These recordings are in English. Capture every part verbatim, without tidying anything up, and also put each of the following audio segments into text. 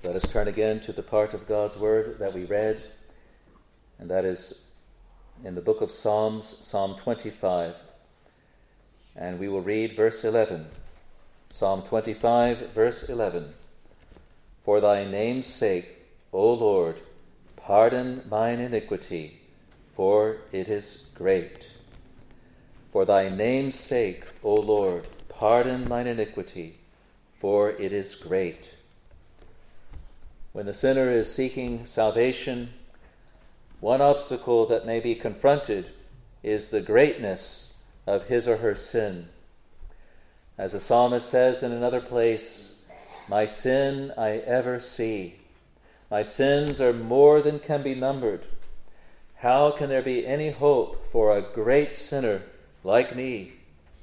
Let us turn again to the part of God's Word that we read, and that is in the book of Psalms, Psalm twenty-five. And we will read verse eleven. Psalm twenty-five, verse eleven. For thy name's sake, O Lord, pardon mine iniquity, for it is great. For thy name's sake, O Lord, pardon mine iniquity, for it is great. When the sinner is seeking salvation, one obstacle that may be confronted is the greatness of his or her sin. As the psalmist says in another place, "My sin I ever see. My sins are more than can be numbered. How can there be any hope for a great sinner like me?"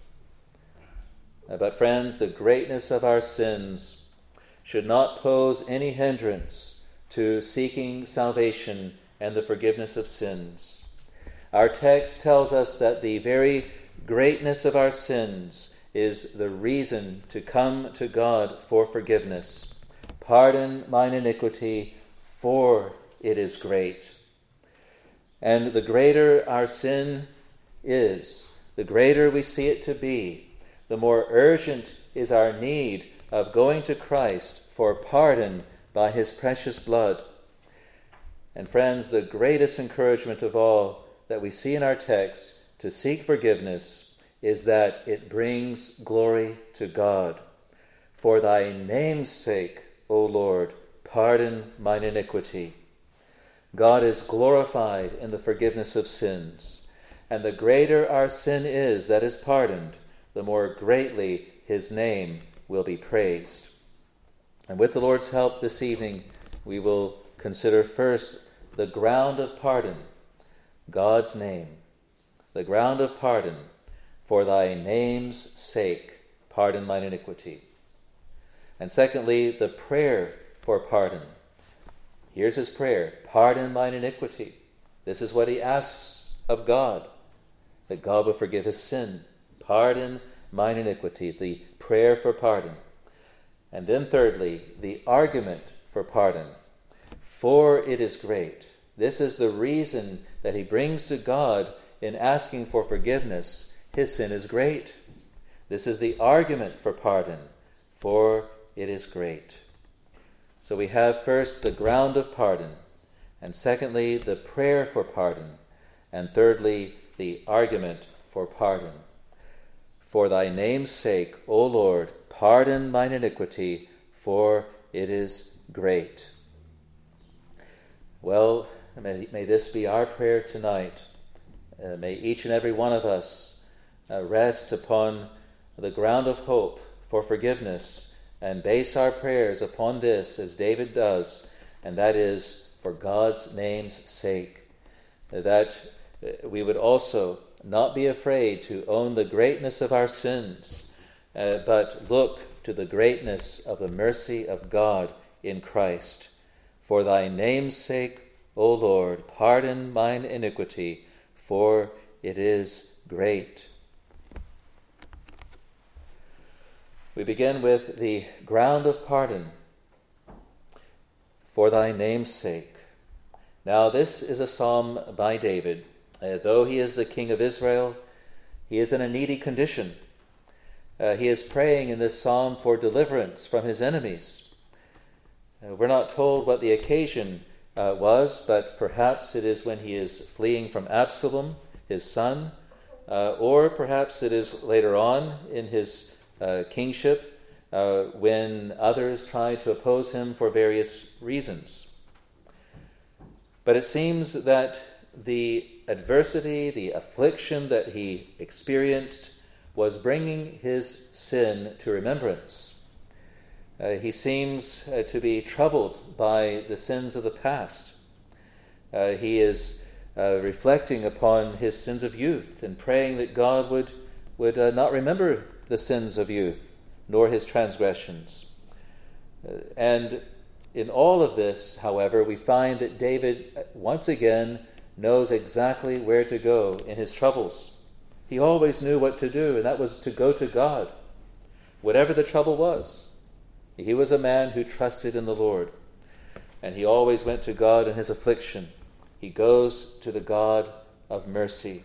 But friends, the greatness of our sins should not pose any hindrance to seeking salvation and the forgiveness of sins. Our text tells us that the very greatness of our sins is the reason to come to God for forgiveness. Pardon mine iniquity, for it is great. And the greater our sin is, the greater we see it to be, the more urgent is our need of going to Christ for pardon by his precious blood. And friends, the greatest encouragement of all that we see in our text to seek forgiveness is that it brings glory to God. For thy name's sake, O Lord, pardon mine iniquity. God is glorified in the forgiveness of sins, and the greater our sin is that is pardoned, the more greatly his name will be praised. And with the Lord's help this evening, we will consider first the ground of pardon, God's name. The ground of pardon, for thy name's sake, pardon mine iniquity. And secondly, the prayer for pardon. Here's his prayer, pardon mine iniquity. This is what he asks of God, that God will forgive his sin. Pardon mine iniquity, the prayer for pardon. And then thirdly, the argument for pardon. For it is great. This is the reason that he brings to God in asking for forgiveness. His sin is great. This is the argument for pardon. For it is great. So we have first the ground of pardon, and secondly, the prayer for pardon, and thirdly, the argument for pardon. For thy name's sake, O Lord, pardon mine iniquity, for it is great. Well, may, may this be our prayer tonight. Uh, may each and every one of us uh, rest upon the ground of hope for forgiveness and base our prayers upon this, as David does, and that is for God's name's sake. That we would also not be afraid to own the greatness of our sins, uh, but look to the greatness of the mercy of God in Christ. For thy name's sake, O Lord, pardon mine iniquity, for it is great. We begin with the ground of pardon, for thy name's sake. Now this is a psalm by David. Uh, though he is the king of Israel, he is in a needy condition. Uh, he is praying in this psalm for deliverance from his enemies. Uh, we're not told what the occasion uh, was, but perhaps it is when he is fleeing from Absalom, his son, uh, or perhaps it is later on in his uh, kingship uh, when others try to oppose him for various reasons. But it seems that the adversity, the affliction that he experienced was bringing his sin to remembrance. Uh, he seems uh, to be troubled by the sins of the past. Uh, he is uh, reflecting upon his sins of youth and praying that God would, would uh, not remember the sins of youth, nor his transgressions. Uh, and in all of this, however, we find that David once again knows exactly where to go in his troubles. He always knew what to do, and that was to go to God, whatever the trouble was. He was a man who trusted in the Lord. and he always went to God in his affliction. He goes to the God of mercy.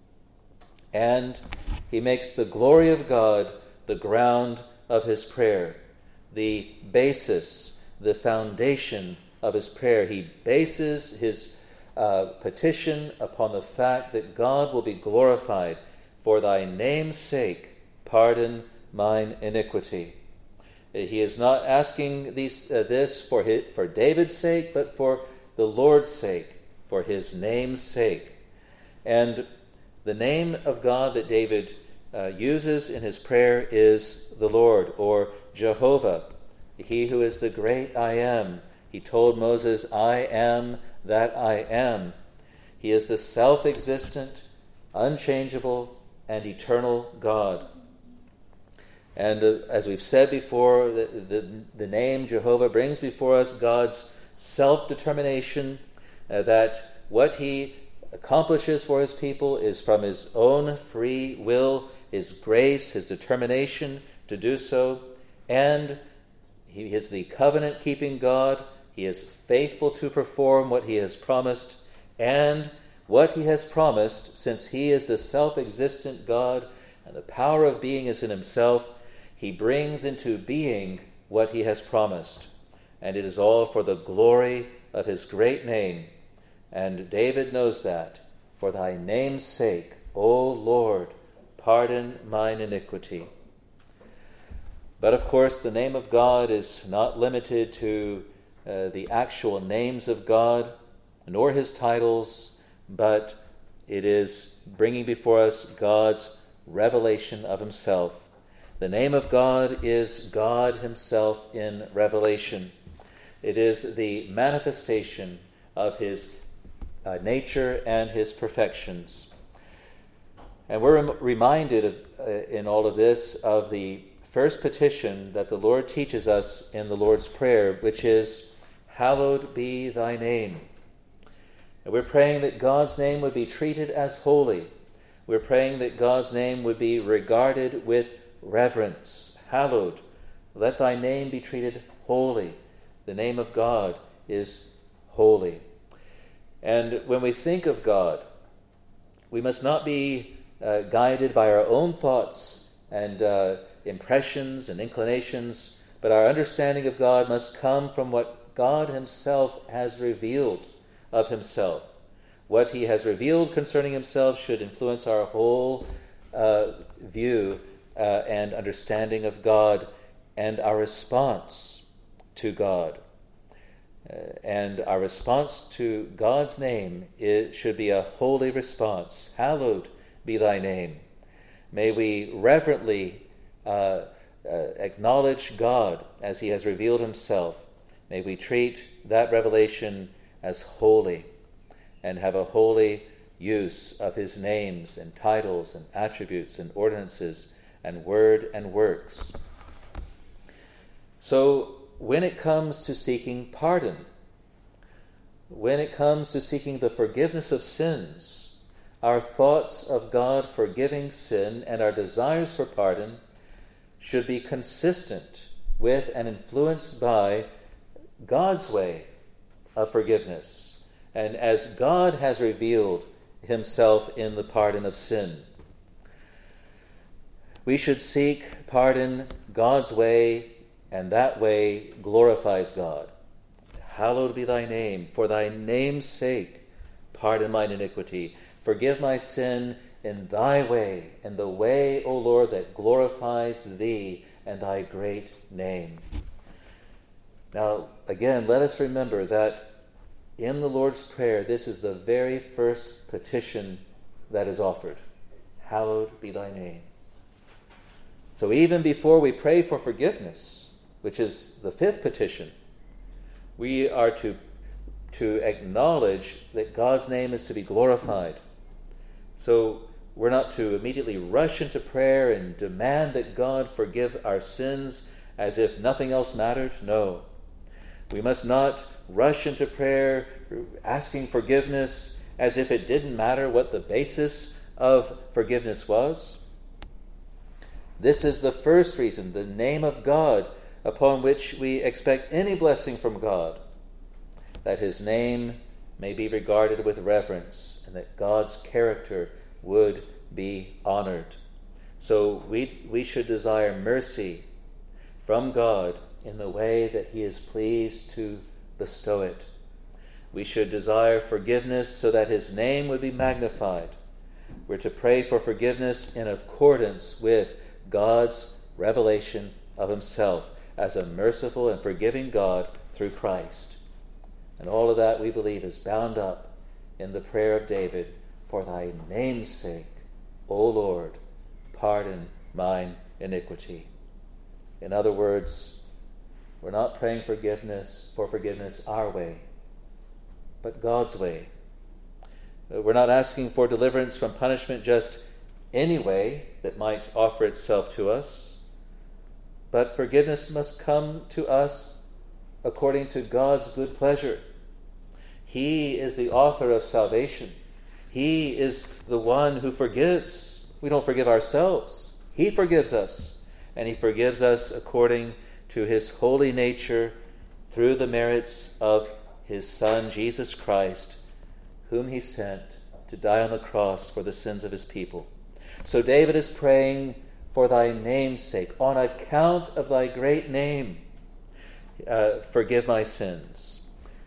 And he makes the glory of God the ground of his prayer, the basis, the foundation of his prayer. He bases his uh, petition upon the fact that God will be glorified. For thy name's sake, pardon mine iniquity. He is not asking these, uh, this for, his, for David's sake, but for the Lord's sake, for his name's sake. And the name of God that David uh, uses in his prayer is the Lord, or Jehovah, he who is the great I am. He told Moses, I am that I am. He is the self-existent, unchangeable, and eternal God. And uh, as we've said before, the, the, the name Jehovah brings before us God's self-determination, uh, that what he accomplishes for his people is from his own free will, his grace, his determination to do so. And he is the covenant-keeping God. He is faithful to perform what he has promised. And what he has promised, since he is the self-existent God and the power of being is in himself, he brings into being what he has promised. And it is all for the glory of his great name. And David knows that. For thy name's sake, O Lord, pardon mine iniquity. But of course, the name of God is not limited to uh, the actual names of God, nor his titles, but it is bringing before us God's revelation of himself. The name of God is God himself in revelation. It is the manifestation of his uh, nature and his perfections. And we're rem- reminded of, uh, in all of this of the first petition that the Lord teaches us in the Lord's Prayer, which is, hallowed be thy name. And we're praying that God's name would be treated as holy. We're praying that God's name would be regarded with reverence. Hallowed. Let thy name be treated holy. The name of God is holy. And when we think of God, we must not be uh, guided by our own thoughts and uh, impressions and inclinations, but our understanding of God must come from what God himself has revealed of himself. What he has revealed concerning himself should influence our whole uh, view uh, and understanding of God and our response to God. Uh, and our response to God's name is, should be a holy response. Hallowed be thy name. May we reverently uh, uh, acknowledge God as he has revealed himself. May we treat that revelation as holy and have a holy use of his names and titles and attributes and ordinances and word and works. So when it comes to seeking pardon, when it comes to seeking the forgiveness of sins, our thoughts of God forgiving sin and our desires for pardon should be consistent with and influenced by God's way of forgiveness, and as God has revealed himself in the pardon of sin. We should seek pardon God's way, and that way glorifies God. Hallowed be thy name. For thy name's sake, pardon mine iniquity. Forgive my sin in thy way, in the way, O Lord, that glorifies thee and thy great name. Now, again, let us remember that in the Lord's Prayer, this is the very first petition that is offered. Hallowed be thy name. So even before we pray for forgiveness, which is the fifth petition, we are to, to acknowledge that God's name is to be glorified. So we're not to immediately rush into prayer and demand that God forgive our sins as if nothing else mattered. No. We must not rush into prayer asking forgiveness as if it didn't matter what the basis of forgiveness was. This is the first reason, the name of God, upon which we expect any blessing from God. that his name may be regarded with reverence, and that God's character would be honored. So we, we should desire mercy from God in the way that he is pleased to bestow it. We should desire forgiveness so that his name would be magnified. We're to pray for forgiveness in accordance with God's revelation of himself as a merciful and forgiving God through Christ. And all of that, we believe, is bound up in the prayer of David, "For thy name's sake, O Lord, pardon mine iniquity." In other words, we're not praying forgiveness for forgiveness our way, but God's way. We're not asking for deliverance from punishment just any way that might offer itself to us, but forgiveness must come to us according to God's good pleasure. He is the author of salvation. He is the one who forgives. We don't forgive ourselves. He forgives us, and he forgives us according to his holy nature through the merits of his Son, Jesus Christ, whom he sent to die on the cross for the sins of his people. So David is praying, "For thy name's sake, on account of thy great name, uh, forgive my sins."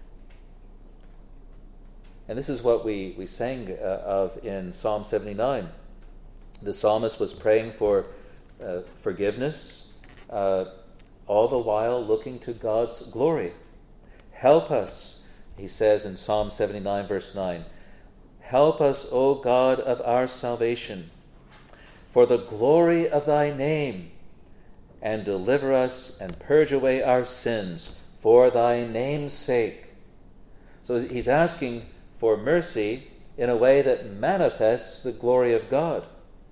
And this is what we, we sang uh, of in Psalm seventy-nine. The psalmist was praying for uh, forgiveness, uh, all the while looking to God's glory. "Help us," he says in Psalm seventy-nine, verse nine. "Help us, O God of our salvation, for the glory of thy name, and deliver us and purge away our sins for thy name's sake." So he's asking for mercy in a way that manifests the glory of God.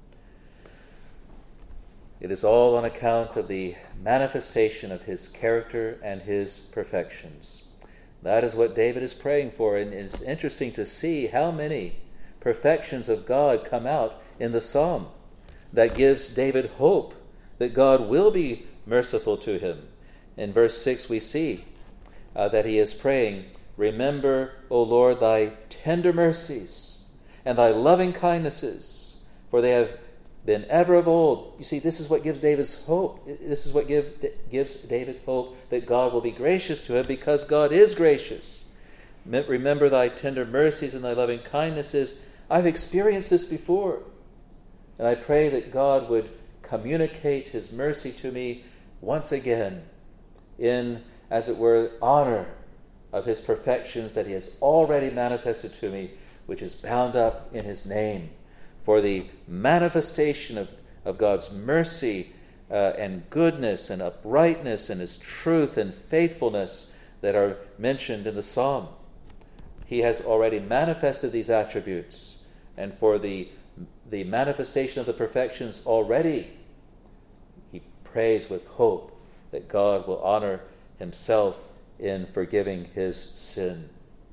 It is all on account of the manifestation of his character and his perfections. That is what David is praying for, and it's interesting to see how many perfections of God come out in the psalm. That gives David hope that God will be merciful to him. In verse six we see uh, that he is praying, "Remember, O Lord, thy tender mercies and thy loving kindnesses, for they have been ever of old." You see, this is what gives David's hope. This is what give, gives David hope that God will be gracious to him, because God is gracious. "Remember thy tender mercies and thy loving kindnesses." I've experienced this before. And I pray that God would communicate his mercy to me once again in, as it were, honor of his perfections that he has already manifested to me, which is bound up in his name. For the manifestation of, of God's mercy uh, and goodness and uprightness and his truth and faithfulness that are mentioned in the psalm. He has already manifested these attributes, and for the the manifestation of the perfections already, he prays with hope that God will honor himself in forgiving his sin.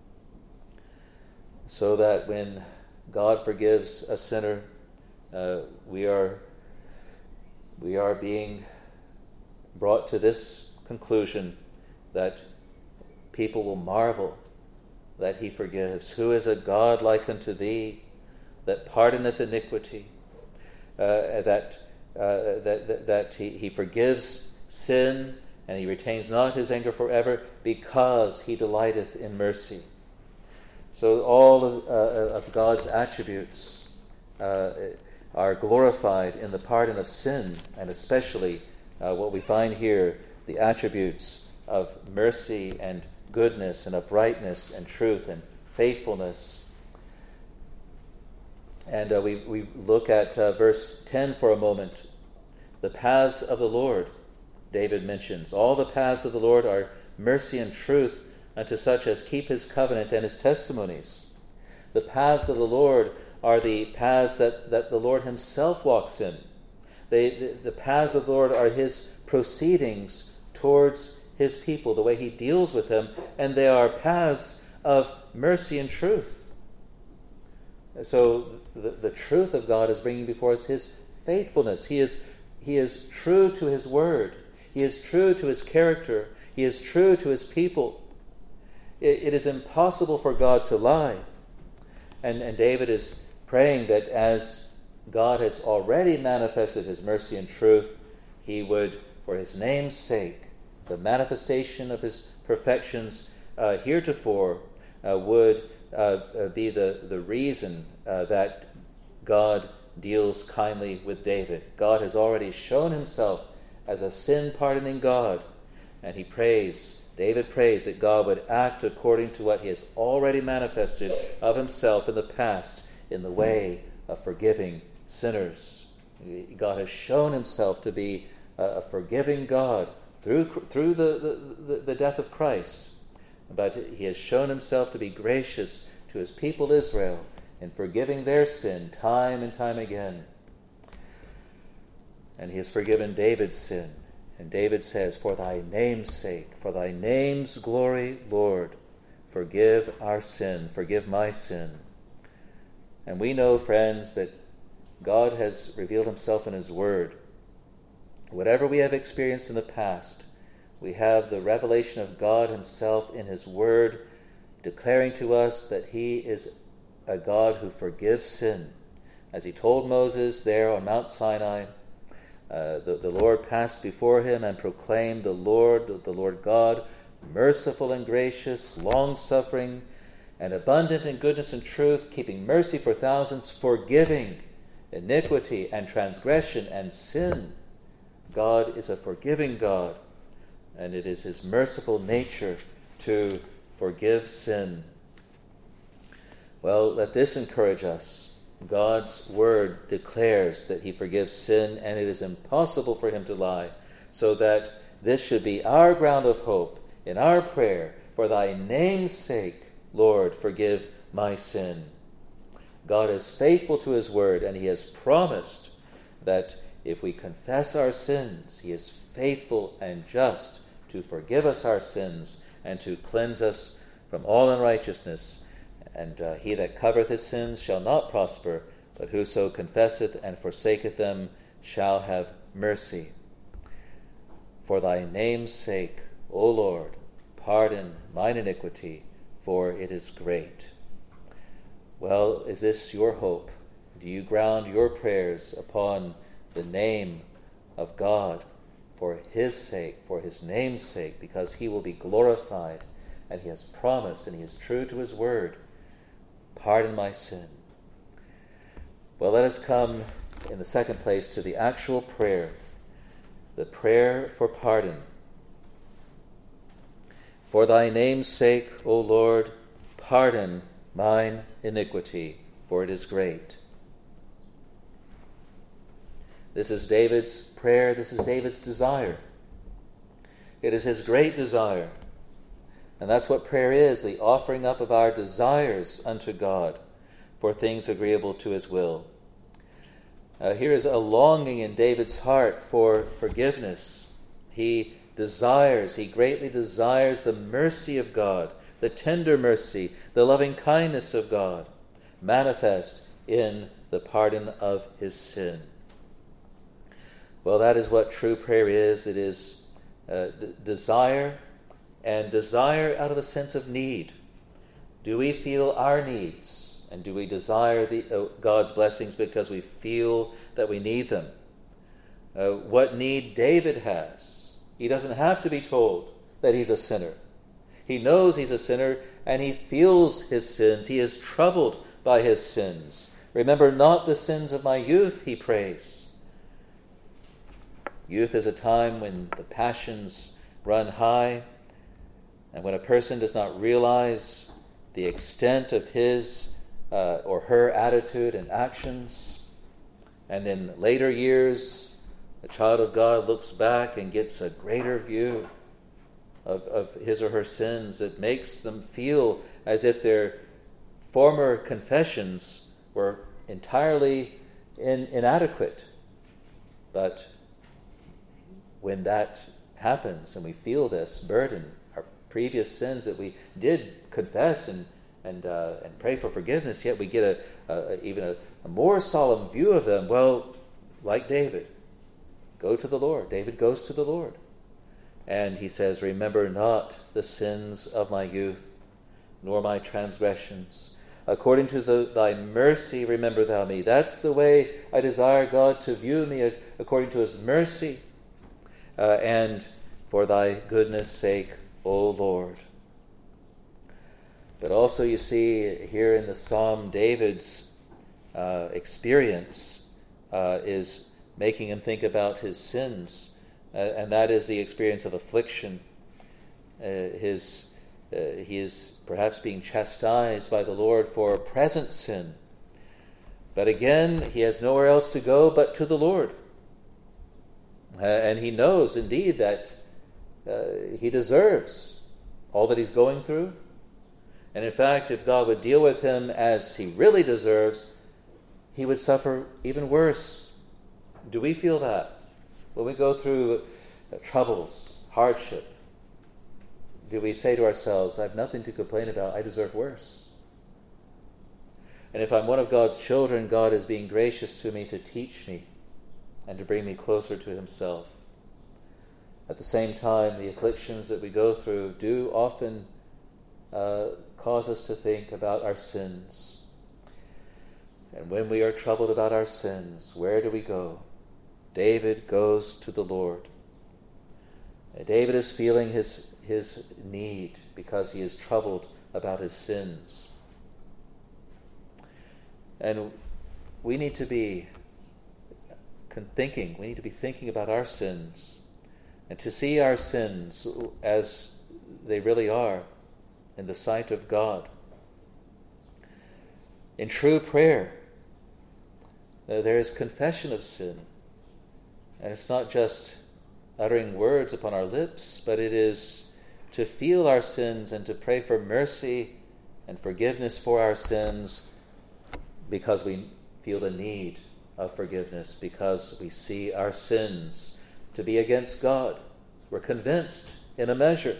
So that when God forgives a sinner, uh, we are we are being brought to this conclusion that people will marvel that he forgives. "Who is a God like unto thee, that pardoneth iniquity," uh, that, uh, that that that he, he forgives sin, and he retains not his anger forever, because he delighteth in mercy. So all of, uh, of God's attributes uh, are glorified in the pardon of sin, and especially uh, what we find here, the attributes of mercy and goodness and uprightness and truth and faithfulness. And uh, we, we look at uh, verse ten for a moment. The paths of the Lord, David mentions. All the paths of the Lord are mercy and truth unto such as keep his covenant and his testimonies. The paths of the Lord are the paths that, that the Lord himself walks in. They, the, the paths of the Lord are his proceedings towards his people, the way he deals with them, and they are paths of mercy and truth. So the, the truth of God is bringing before us his faithfulness. He is, he is true to his word. He is true to his character. He is true to his people. It, it is impossible for God to lie. And, and David is praying that as God has already manifested his mercy and truth, he would, for his name's sake, the manifestation of his perfections uh, heretofore uh, would uh, uh, be the, the reason uh, that God deals kindly with David. God has already shown himself as a sin-pardoning God, and he prays, David prays that God would act according to what he has already manifested of himself in the past in the way of forgiving sinners. God has shown himself to be a forgiving God through through the, the, the death of Christ, but he has shown himself to be gracious to his people Israel in forgiving their sin time and time again. And he has forgiven David's sin. And David says, "For thy name's sake, for thy name's glory, Lord, forgive our sin, forgive my sin." And we know, friends, that God has revealed himself in his word. Whatever we have experienced in the past, we have the revelation of God himself in his word, declaring to us that he is a God who forgives sin. As he told Moses there on Mount Sinai, uh, the, the Lord passed before him and proclaimed, "The Lord, the Lord God, merciful and gracious, long-suffering, and abundant in goodness and truth, keeping mercy for thousands, forgiving iniquity and transgression and sin." God is a forgiving God, and it is his merciful nature to forgive sin. Well, let this encourage us. God's word declares that he forgives sin, and it is impossible for him to lie, so that this should be our ground of hope in our prayer. For thy name's sake, Lord, forgive my sin. God is faithful to his word, and he has promised that if we confess our sins, he is faithful and just to forgive us our sins and to cleanse us from all unrighteousness. And uh, he that covereth his sins shall not prosper, but whoso confesseth and forsaketh them shall have mercy. For thy name's sake, O Lord, pardon mine iniquity, for it is great. Well, is this your hope? Do you ground your prayers upon the name of God for his sake, for his name's sake, because he will be glorified, and he has promised, and he is true to his word? Pardon my sin. Well, let us come in the second place to the actual prayer, the prayer for pardon. For thy name's sake, O Lord, pardon mine iniquity, for it is great. This is David's prayer. This is David's desire. It is his great desire. And that's what prayer is, the offering up of our desires unto God for things agreeable to his will. Uh, here is a longing in David's heart for forgiveness. He desires, he greatly desires the mercy of God, the tender mercy, the loving kindness of God, manifest in the pardon of his sin. Well, that is what true prayer is. It is uh, d- desire, and desire out of a sense of need. Do we feel our needs? And do we desire the, uh, God's blessings because we feel that we need them? Uh, what need David has. He doesn't have to be told that he's a sinner. He knows he's a sinner, and he feels his sins. He is troubled by his sins. Remember not the sins of my youth, he prays. Youth is a time when the passions run high, and when a person does not realize the extent of his uh, or her attitude and actions. And in later years, the child of God looks back and gets a greater view of, of his or her sins that makes them feel as if their former confessions were entirely in, inadequate. But when that happens and we feel this burden, our previous sins that we did confess and and uh, and pray for forgiveness, yet we get a, a even a, a more solemn view of them. Well, like David, go to the Lord. David goes to the Lord, and he says, "Remember not the sins of my youth." nor my transgressions. According to the, thy mercy, remember thou me. That's the way I desire God to view me, according to his mercy. Uh, and for thy goodness' sake, O Lord. But also you see here in the Psalm, David's uh, experience uh, is making him think about his sins. Uh, and that is the experience of affliction. Uh, his uh, he is perhaps being chastised by the Lord for present sin. But again, he has nowhere else to go but to the Lord. Uh, and he knows indeed that uh, he deserves all that he's going through. And in fact, if God would deal with him as he really deserves, he would suffer even worse. Do we feel that? When we go through uh, troubles, hardship, do we say to ourselves, I have nothing to complain about, I deserve worse? And if I'm one of God's children, God is being gracious to me to teach me and to bring me closer to himself. At the same time, the afflictions that we go through do often uh, cause us to think about our sins. And when we are troubled about our sins, where do we go? David goes to the Lord. David is feeling his, his need because he is troubled about his sins. And we need to be thinking, we need to be thinking about our sins and to see our sins as they really are in the sight of God. In true prayer, there is confession of sin. And it's not just uttering words upon our lips, but it is to feel our sins and to pray for mercy and forgiveness for our sins because we feel the need of forgiveness, because we see our sins to be against God. We're convinced in a measure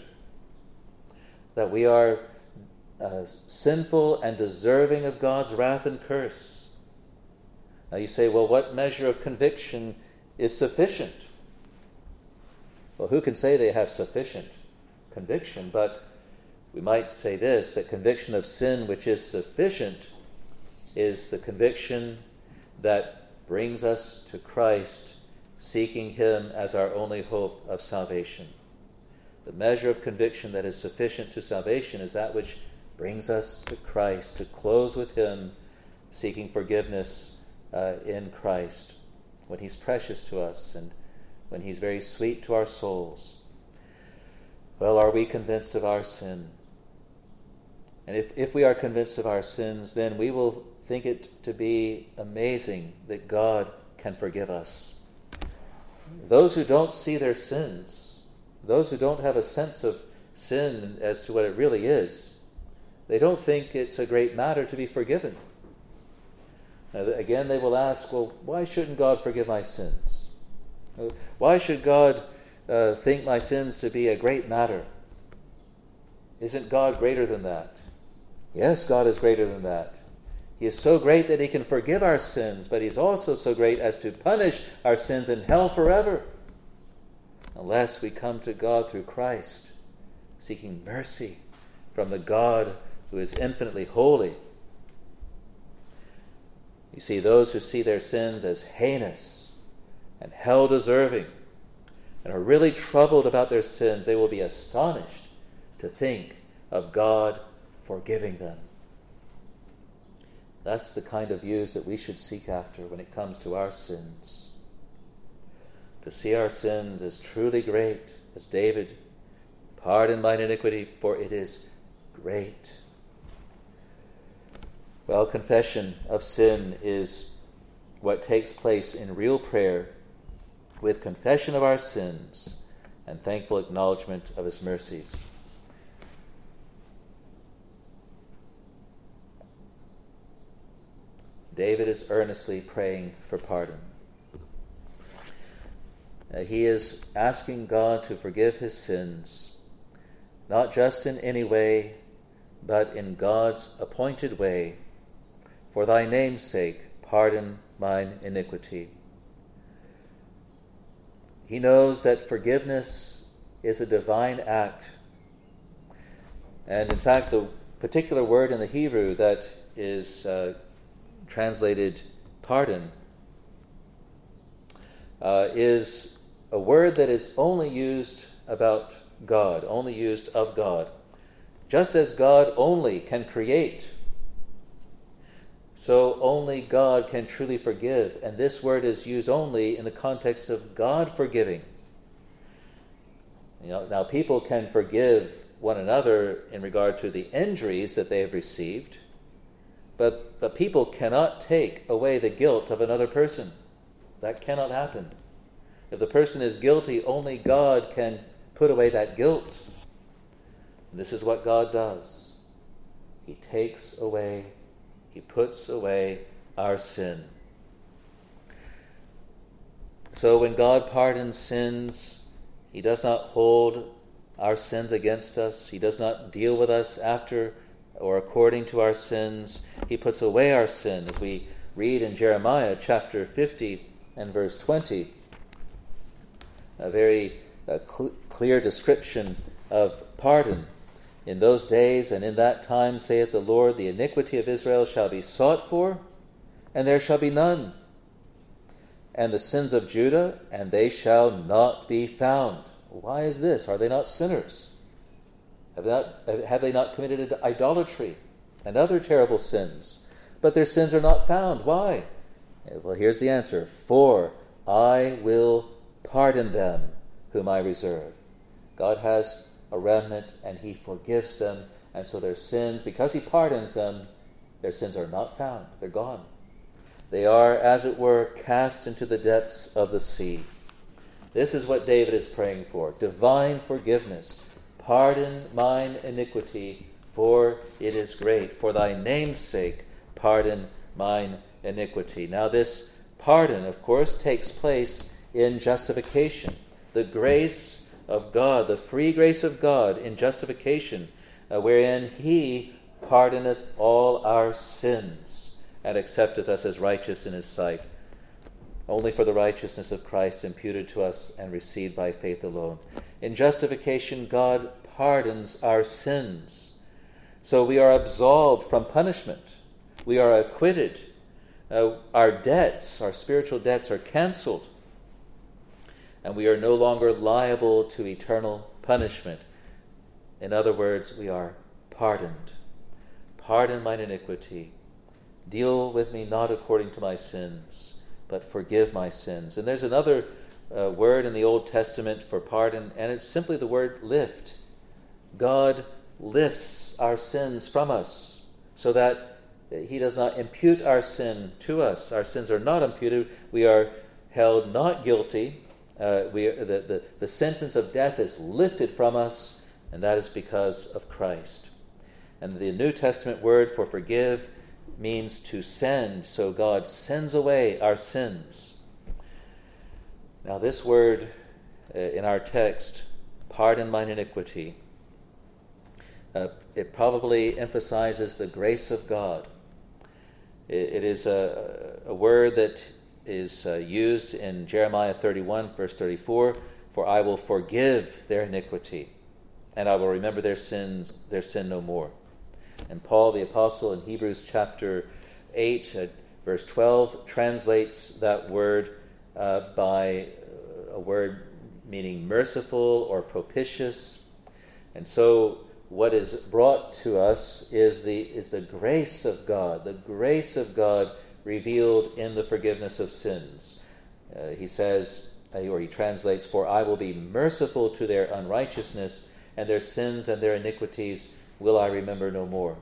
that we are uh, sinful and deserving of God's wrath and curse. Now you say, well, what measure of conviction is sufficient? Well, who can say they have sufficient conviction? But we might say this, that conviction of sin which is sufficient is the conviction that brings us to Christ, seeking him as our only hope of salvation. The measure of conviction that is sufficient to salvation is that which brings us to Christ, to close with him, seeking forgiveness uh, in Christ, when he's precious to us and when he's very sweet to our souls. Well, are we convinced of our sin? And if, if we are convinced of our sins, then we will think it to be amazing that God can forgive us. Those who don't see their sins, those who don't have a sense of sin as to what it really is, they don't think it's a great matter to be forgiven. Now, again, they will ask, well, why shouldn't God forgive my sins? Why should God uh, think my sins to be a great matter? Isn't God greater than that? Yes, God is greater than that. He is so great that he can forgive our sins, but he's also so great as to punish our sins in hell forever, unless we come to God through Christ, seeking mercy from the God who is infinitely holy. You see, those who see their sins as heinous and hell-deserving and are really troubled about their sins, they will be astonished to think of God forgiving them. That's the kind of views that we should seek after when it comes to our sins. To see our sins as truly great, as David, pardon mine iniquity, for it is great. Well, confession of sin is what takes place in real prayer with confession of our sins and thankful acknowledgement of his mercies. David is earnestly praying for pardon. Uh, he is asking God to forgive his sins, not just in any way, but in God's appointed way. For thy name's sake, pardon mine iniquity. He knows that forgiveness is a divine act. And in fact, the, particular word in the Hebrew that is uh, translated pardon uh, is a word that is only used about God, only used of God. Just as God only can create, so only God can truly forgive. And this word is used only in the context of God forgiving. You know, now, people can forgive one another in regard to the injuries that they have received, but, but people cannot take away the guilt of another person. That cannot happen. If the person is guilty, only God can put away that guilt. And this is what God does. He takes away, He puts away our sin. So when God pardons sins, He does not hold our sins against us. He does not deal with us after or according to our sins. He puts away our sin, as we read in Jeremiah chapter fifty and verse twenty. A very uh, cl- clear description of pardon. In those days and in that time, saith the Lord, the iniquity of Israel shall be sought for, and there shall be none. And the sins of Judah, and they shall not be found. Why is this? Are they not sinners? Have they not, have they not committed idolatry and other terrible sins? But their sins are not found. Why? Well, here's the answer. For I will pardon them whom I reserve. God has a remnant, and He forgives them, and so their sins, because He pardons them, their sins are not found. They're gone. They are, as it were, cast into the depths of the sea. This is what David is praying for. Divine forgiveness. Pardon mine iniquity, for it is great. For thy name's sake, pardon mine iniquity. Now this pardon, of course, takes place in justification. The grace of God, the free grace of God in justification, uh, wherein He pardoneth all our sins and accepteth us as righteous in His sight, only for the righteousness of Christ imputed to us and received by faith alone. In justification, God pardons our sins. So we are absolved from punishment. We are acquitted. Uh, our debts, our spiritual debts, are canceled. And we are no longer liable to eternal punishment. In other words, we are pardoned. Pardon mine iniquity. Deal with me not according to my sins, but forgive my sins. And there's another uh, word in the Old Testament for pardon, and it's simply the word lift. God lifts our sins from us so that He does not impute our sin to us. Our sins are not imputed. We are held not guilty. Uh, we the, the, the sentence of death is lifted from us, and that is because of Christ. And the New Testament word for forgive means to send, so God sends away our sins. Now this word uh, in our text, pardon mine iniquity, uh, it probably emphasizes the grace of God. It, it is a, a word that is uh, used in Jeremiah thirty-one, verse thirty-four, for I will forgive their iniquity, and I will remember their sins, their sin no more. And Paul the Apostle in Hebrews chapter eight, uh, verse twelve, translates that word uh, by a word meaning merciful or propitious. And so what is brought to us is the is the grace of God, the grace of God revealed in the forgiveness of sins. Uh, he says, or he translates, for I will be merciful to their unrighteousness, and their sins and their iniquities will I remember no more.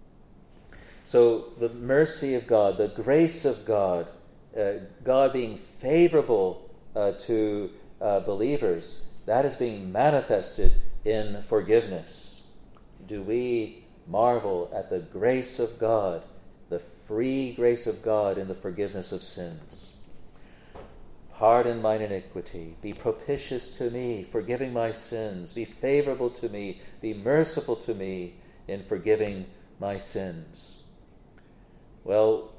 So the mercy of God, the grace of God, uh, God being favorable uh, to uh, believers, that is being manifested in forgiveness. Do we marvel at the grace of God, the free grace of God in the forgiveness of sins? Pardon mine iniquity. Be propitious to me, forgiving my sins. Be favorable to me. Be merciful to me in forgiving my sins. Well,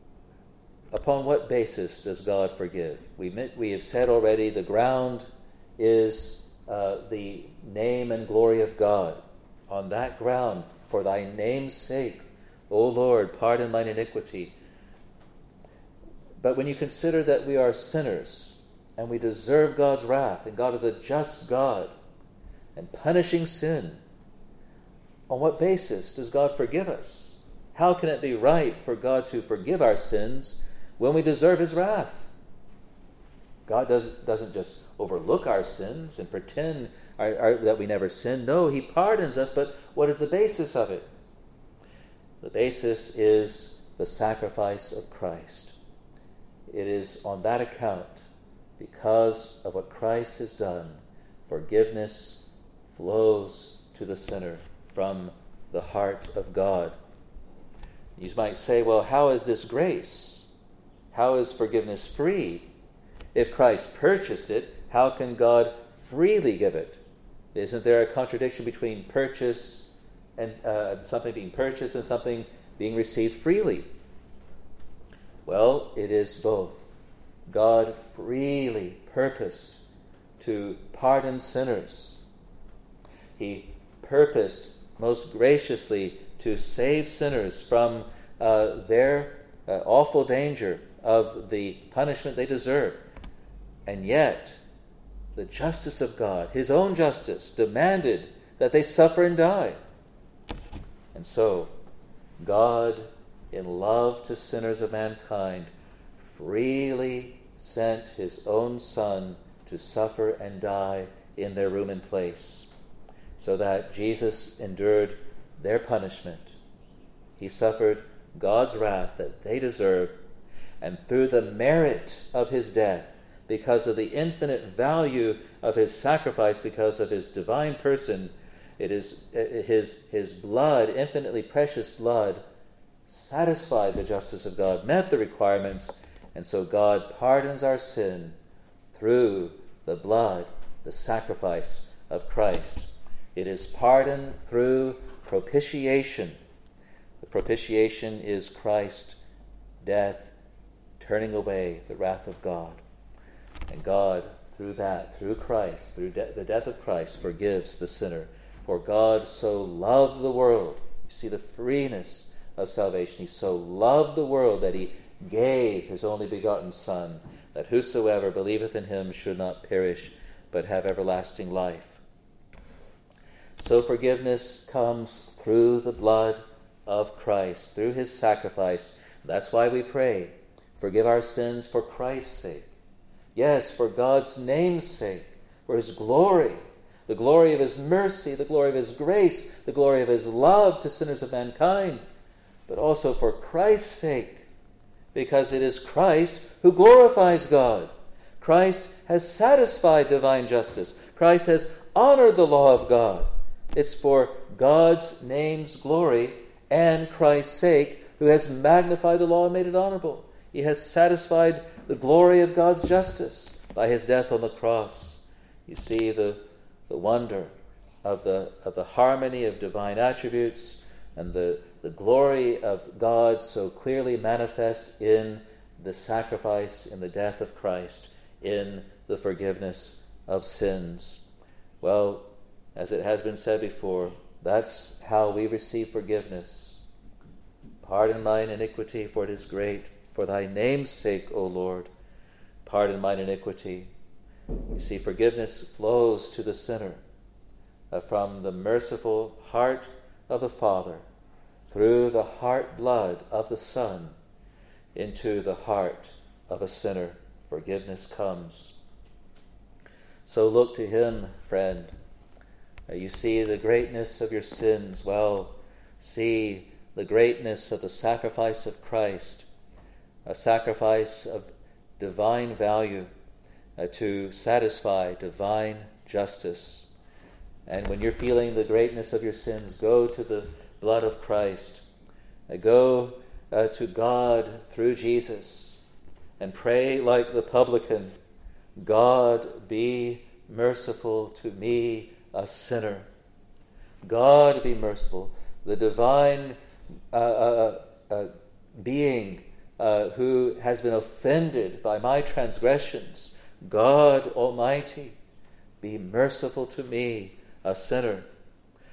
upon what basis does God forgive? We we have said already the ground is uh, the name and glory of God. On that ground, For thy name's sake, O Lord, pardon mine iniquity. But when you consider that we are sinners and we deserve God's wrath, and God is a just God and punishing sin, on what basis does God forgive us? How can it be right for God to forgive our sins when we deserve his wrath? God doesn't, doesn't just overlook our sins and pretend our, our, that we never sinned. No, he pardons us, but what is the basis of it? The basis is the sacrifice of Christ. It is on that account, because of what Christ has done, forgiveness flows to the sinner from the heart of God. You might say, well, how is this grace? How is forgiveness free? If Christ purchased it, how can God freely give it? Isn't there a contradiction between purchase and uh, something being purchased and something being received freely? Well, it is both. God freely purposed to pardon sinners. He purposed most graciously to save sinners from uh, their uh, awful danger of the punishment they deserve. And yet, the justice of God, his own justice, demanded that they suffer and die. And so, God, in love to sinners of mankind, freely sent his own Son to suffer and die in their room and place, so that Jesus endured their punishment. He suffered God's wrath that they deserved, and through the merit of his death, because of the infinite value of his sacrifice, because of his divine person, it is his, his blood, infinitely precious blood, satisfied the justice of God, met the requirements, and so God pardons our sin through the blood, the sacrifice of Christ. It is pardon through propitiation. The propitiation is Christ's death, turning away the wrath of God. And God, through that, through Christ, through de- the death of Christ, forgives the sinner. For God so loved the world. You see the freeness of salvation. He so loved the world that he gave his only begotten Son, that whosoever believeth in him should not perish, but have everlasting life. So forgiveness comes through the blood of Christ, through his sacrifice. That's why we pray, forgive our sins for Christ's sake. Yes, for God's name's sake, for his glory, the glory of his mercy, the glory of his grace, the glory of his love to sinners of mankind, but also for Christ's sake, because it is Christ who glorifies God. Christ has satisfied divine justice. Christ has honored the law of God. It's for God's name's glory and Christ's sake, who has magnified the law and made it honorable. He has satisfied the glory of God's justice by his death on the cross. You see the, the wonder of the, of the harmony of divine attributes and the, the glory of God so clearly manifest in the sacrifice, in the death of Christ, in the forgiveness of sins. Well, as it has been said before, that's how we receive forgiveness. Pardon mine iniquity, for it is great. For thy name's sake, O Lord, pardon mine iniquity. You see, forgiveness flows to the sinner uh, from the merciful heart of the Father, through the heart blood of the Son, into the heart of a sinner. Forgiveness comes. So look to him, friend. Uh, you see the greatness of your sins. Well, see the greatness of the sacrifice of Christ, a sacrifice of divine value uh, to satisfy divine justice. And when you're feeling the greatness of your sins, go to the blood of Christ. Uh, go uh, to God through Jesus and pray like the publican, God, be merciful to me, a sinner. God, be merciful. The divine uh, uh, uh, being Uh, who has been offended by my transgressions, God Almighty, be merciful to me, a sinner.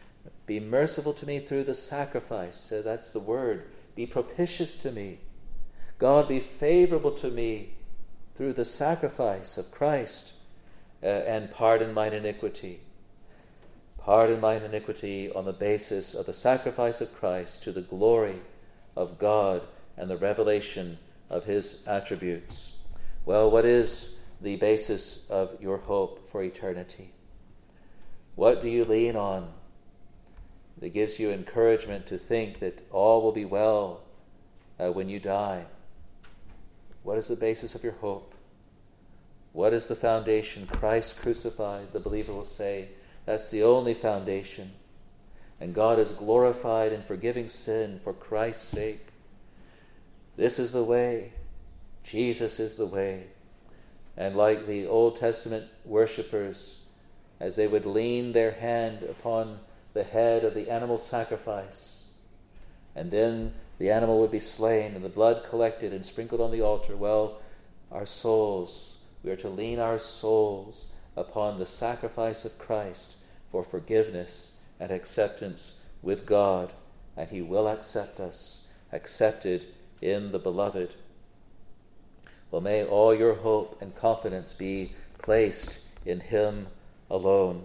Be merciful to me through the sacrifice. So that's the word. Be propitious to me. God, be favorable to me through the sacrifice of Christ, uh, and pardon mine iniquity. Pardon mine iniquity on the basis of the sacrifice of Christ to the glory of God and the revelation of his attributes. Well, what is the basis of your hope for eternity? What do you lean on that gives you encouragement to think that all will be well uh, when you die? What is the basis of your hope? What is the foundation? Christ crucified, the believer will say. That's the only foundation. And God is glorified in forgiving sin for Christ's sake. This is the way. Jesus is the way. And like the Old Testament worshippers, as they would lean their hand upon the head of the animal sacrifice, and then the animal would be slain and the blood collected and sprinkled on the altar, well, our souls, we are to lean our souls upon the sacrifice of Christ for forgiveness and acceptance with God, and he will accept us, accepted in the beloved. Well, may all your hope and confidence be placed in him alone.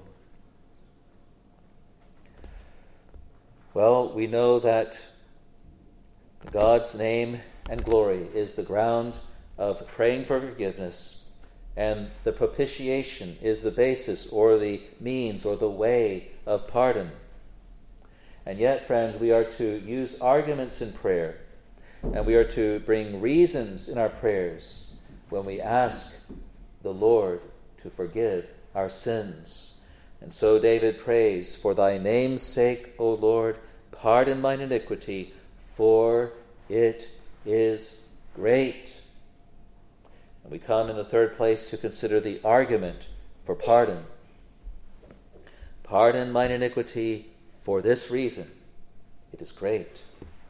Well, we know that God's name and glory is the ground of praying for forgiveness, and the propitiation is the basis or the means or the way of pardon. And yet, friends, we are to use arguments in prayer, and we are to bring reasons in our prayers when we ask the Lord to forgive our sins. And so David prays, "For thy name's sake, O Lord, pardon mine iniquity, for it is great." And we come in the third place to consider the argument for pardon. Pardon mine iniquity for this reason, it is great.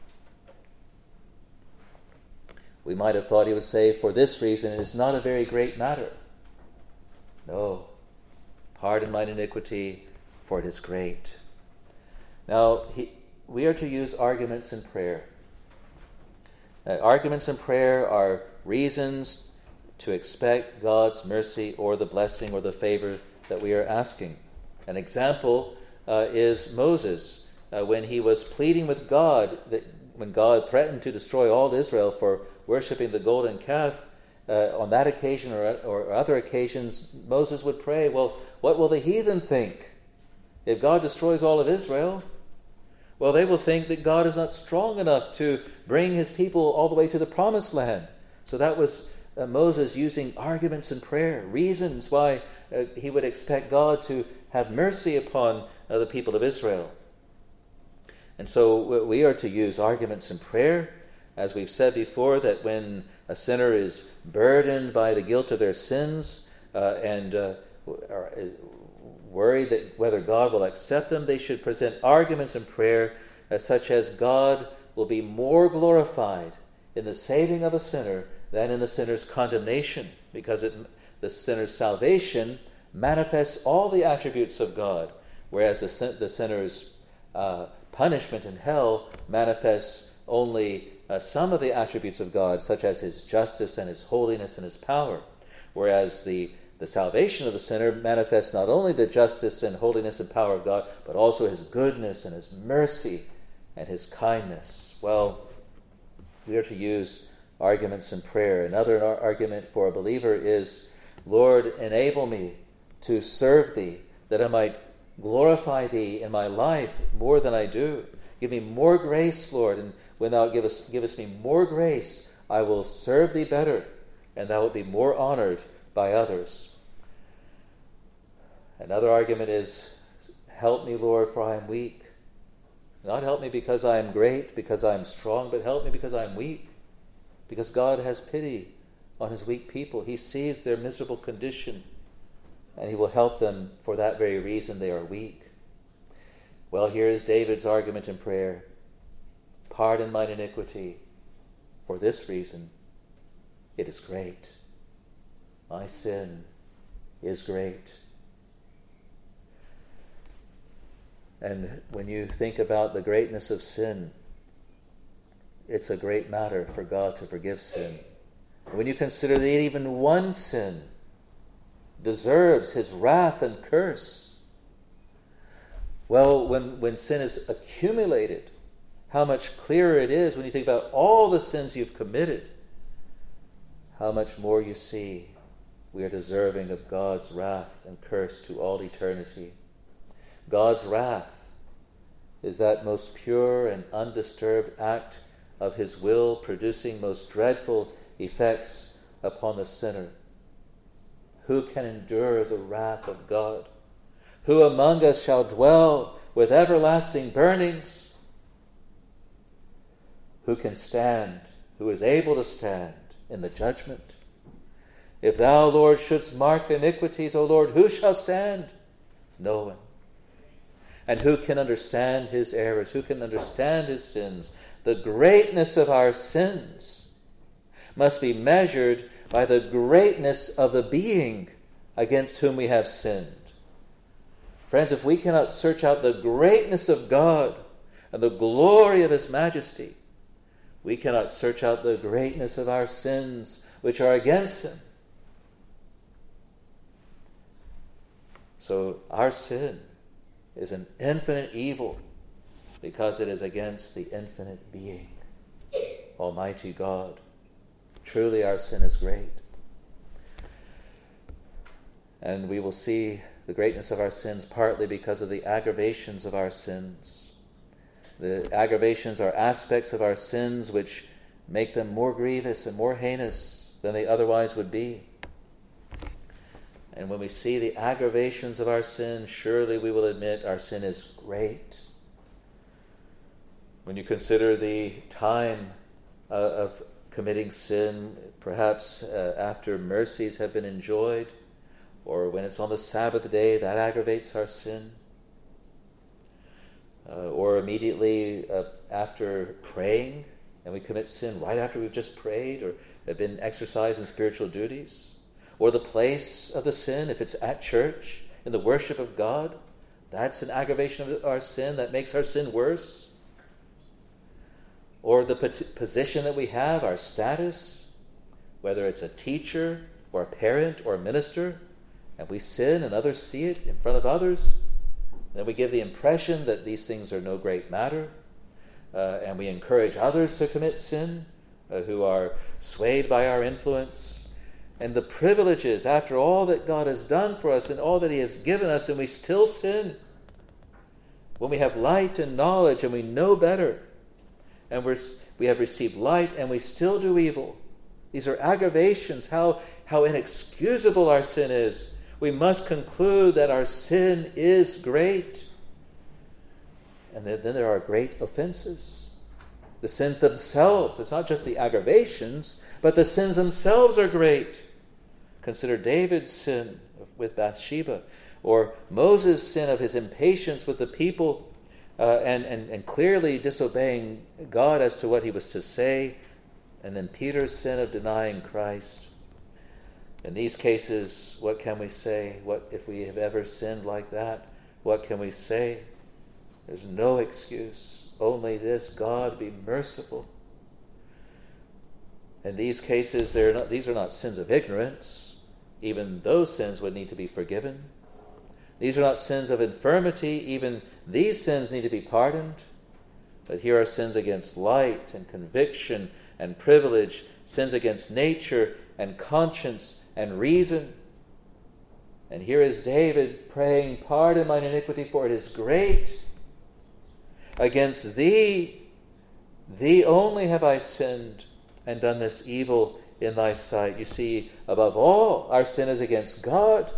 We might have thought he would say, for this reason, it is not a very great matter. No. Pardon mine iniquity, for it is great. Now, he, we are to use arguments in prayer. Uh, arguments in prayer are reasons to expect God's mercy or the blessing or the favor that we are asking. An example uh, is Moses, uh, when he was pleading with God, that when God threatened to destroy all Israel for worshiping the golden calf. Uh, on that occasion or, or other occasions, Moses would pray, well, what will the heathen think if God destroys all of Israel? Well, they will think that God is not strong enough to bring his people all the way to the promised land. So that was uh, Moses using arguments in prayer, reasons why uh, he would expect God to have mercy upon uh, the people of Israel. And so we are to use arguments in prayer, as we've said before, that when a sinner is burdened by the guilt of their sins uh, and uh, are worried that whether God will accept them, they should present arguments in prayer uh, such as God will be more glorified in the saving of a sinner than in the sinner's condemnation, because it, the sinner's salvation manifests all the attributes of God, whereas the, the sinner's uh, punishment in hell manifests only uh, some of the attributes of God, such as his justice and his holiness and his power, whereas the, the salvation of the sinner manifests not only the justice and holiness and power of God, but also his goodness and his mercy and his kindness. Well, we are to use arguments in prayer. Another argument for a believer is, Lord, enable me to serve thee, that I might glorify thee in my life more than I do. Give me more grace, Lord, and when thou givest, givest me more grace, I will serve thee better, and thou wilt be more honored by others. Another argument is, help me, Lord, for I am weak. Not help me because I am great, because I am strong, but help me because I am weak, because God has pity on his weak people. He sees their miserable condition, and he will help them for that very reason they are weak. Well, here is David's argument in prayer. Pardon mine iniquity. For this reason, it is great. My sin is great. And when you think about the greatness of sin, it's a great matter for God to forgive sin. When you consider that even one sin deserves his wrath and curse, well, when, when sin is accumulated, how much clearer it is when you think about all the sins you've committed, how much more you see we are deserving of God's wrath and curse to all eternity. God's wrath is that most pure and undisturbed act of his will, producing most dreadful effects upon the sinner. Who can endure the wrath of God? Who among us shall dwell with everlasting burnings? Who can stand? Who is able to stand in the judgment? If thou, Lord, shouldst mark iniquities, O Lord, who shall stand? No one. And who can understand his errors? Who can understand his sins? The greatness of our sins must be measured by the greatness of the being against whom we have sinned. Friends, if we cannot search out the greatness of God and the glory of his majesty, we cannot search out the greatness of our sins which are against him. So our sin is an infinite evil because it is against the infinite being, Almighty God. Truly our sin is great. And we will see the greatness of our sins partly because of the aggravations of our sins. The aggravations are aspects of our sins which make them more grievous and more heinous than they otherwise would be. And when we see the aggravations of our sin, surely we will admit our sin is great. When you consider the time uh, of committing sin, perhaps uh, after mercies have been enjoyed, or when it's on the Sabbath day, that aggravates our sin. Uh, or immediately uh, after praying, and we commit sin right after we've just prayed or have been exercised in spiritual duties. Or the place of the sin, if it's at church, in the worship of God, that's an aggravation of our sin that makes our sin worse. Or the position that we have, our status, whether it's a teacher or a parent or a minister, and we sin and others see it in front of others, then we give the impression that these things are no great matter, uh, and we encourage others to commit sin uh, who are swayed by our influence. And the privileges, after all that God has done for us and all that he has given us, and we still sin. When we have light and knowledge and we know better, and we're, we have received light and we still do evil. These are aggravations, how, how inexcusable our sin is. We must conclude that our sin is great. And then, then there are great offenses. The sins themselves, it's not just the aggravations, but the sins themselves are great. Consider David's sin with Bathsheba, or Moses' sin of his impatience with the people uh, and, and, and clearly disobeying God as to what he was to say, and then Peter's sin of denying Christ. In these cases, what can we say? What if we have ever sinned like that? What can we say? There's no excuse. Only this: God, be merciful. In these cases, they're not, these are not sins of ignorance. Even those sins would need to be forgiven. These are not sins of infirmity. Even these sins need to be pardoned. But here are sins against light and conviction and privilege, sins against nature and conscience and reason. And here is David praying, "Pardon mine iniquity, for it is great. Against thee, thee only have I sinned and done this evil in thy sight." You see, above all, our sin is against God.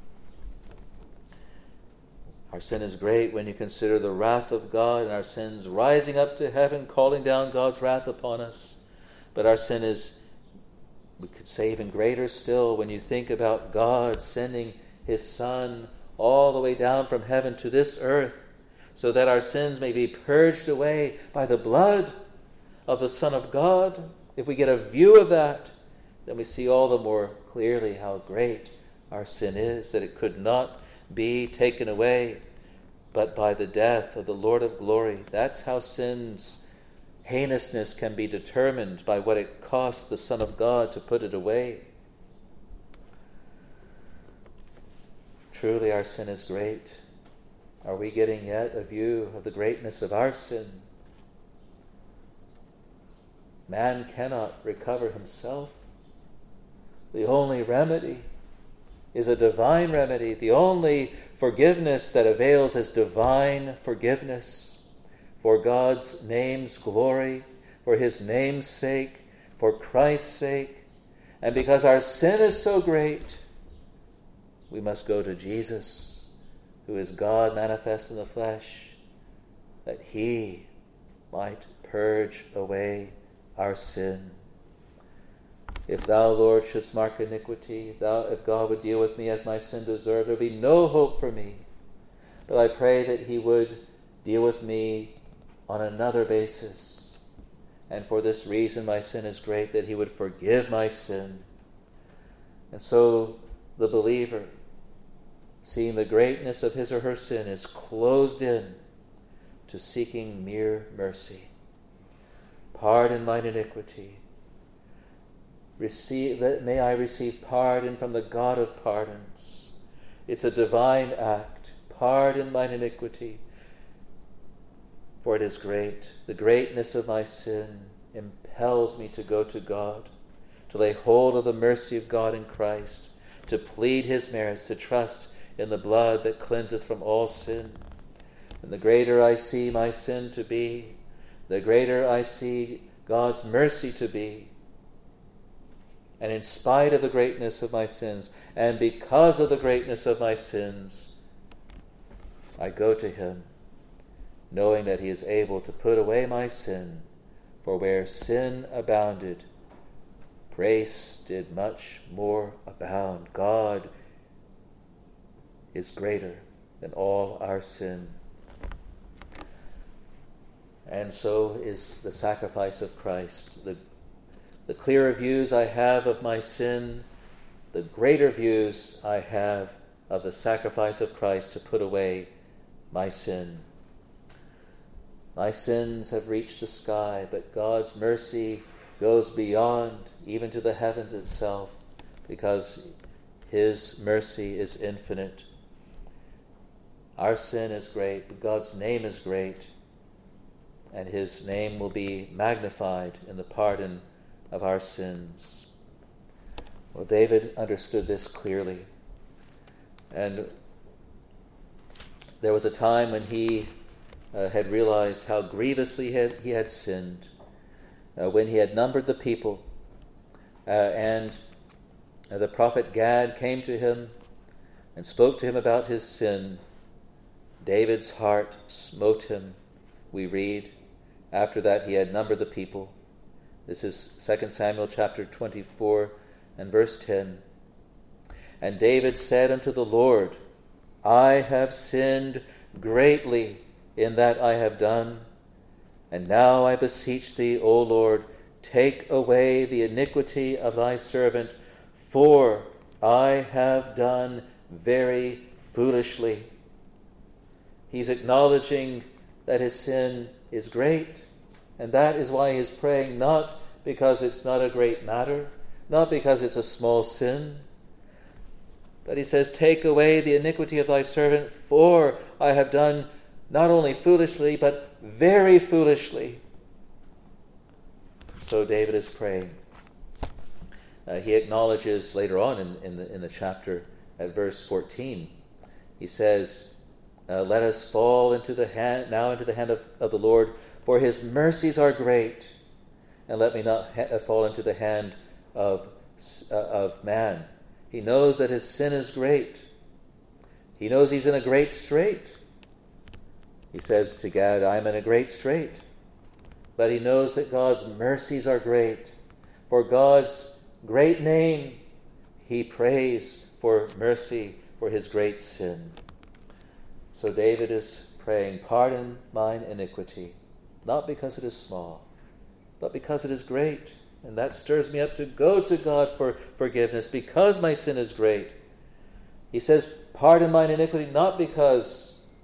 Our sin is great when you consider the wrath of God and our sins rising up to heaven, calling down God's wrath upon us. But our sin is, we could say, even greater still when you think about God sending his Son all the way down from heaven to this earth, so that our sins may be purged away by the blood of the Son of God. If we get a view of that, then we see all the more clearly how great our sin is, that it could not be taken away but by the death of the Lord of glory. That's how sin's heinousness can be determined, by what it costs the Son of God to put it away. Truly our sin is great. Are we getting yet a view of the greatness of our sin? Man cannot recover himself. The only remedy is a divine remedy. The only forgiveness that avails is divine forgiveness. For God's name's glory, for his name's sake, for Christ's sake, and because our sin is so great, we must go to Jesus, who is God manifest in the flesh, that he might purge away our sin. If thou, Lord, shouldst mark iniquity, if, thou, if God would deal with me as my sin deserved, there would be no hope for me. But I pray that he would deal with me on another basis. And for this reason my sin is great, that he would forgive my sin. And so the believer, seeing the greatness of his or her sin, is closed in to seeking mere mercy. Pardon mine iniquity. Receive, may I receive pardon from the God of pardons. It's a divine act. Pardon mine iniquity, for it is great. The greatness of my sin impels me to go to God, to lay hold of the mercy of God in Christ, to plead his merits, to trust in the blood that cleanseth from all sin. And the greater I see my sin to be, the greater I see God's mercy to be. And in spite of the greatness of my sins, and because of the greatness of my sins, I go to him, knowing that he is able to put away my sin. For where sin abounded, grace did much more abound. God is greater than all our sin. And so is the sacrifice of Christ. The The clearer views I have of my sin, the greater views I have of the sacrifice of Christ to put away my sin. My sins have reached the sky, but God's mercy goes beyond, even to the heavens itself, because his mercy is infinite. Our sin is great, but God's name is great, and his name will be magnified in the pardon of our sins. Well, David understood this clearly. And there was a time when he uh, had realized how grievously he had, he had sinned, uh, when he had numbered the people, uh, and uh, the prophet Gad came to him and spoke to him about his sin. David's heart smote him, we read, after that he had numbered the people. This is Second Samuel chapter twenty-four and verse ten. And David said unto the Lord, I have sinned greatly in that I have done. And now I beseech thee, O Lord, take away the iniquity of thy servant, for I have done very foolishly. He's acknowledging that his sin is great. And that is why he's praying, not because it's not a great matter, not because it's a small sin, but he says, take away the iniquity of thy servant, for I have done not only foolishly, but very foolishly. So David is praying. Uh, he acknowledges later on in, in, the, in the chapter at verse fourteen, he says, Uh, let us fall into the hand now into the hand of, of the Lord, for his mercies are great, and let me not ha- fall into the hand of uh, of man. He knows that his sin is great. He knows he's in a great strait. He says to Gad, I'm in a great strait. But he knows that God's mercies are great. For God's great name, he prays for mercy for his great sin. So David is praying, pardon mine iniquity, not because it is small, but because it is great. And that stirs me up to go to God for forgiveness because my sin is great. He says, pardon mine iniquity, not because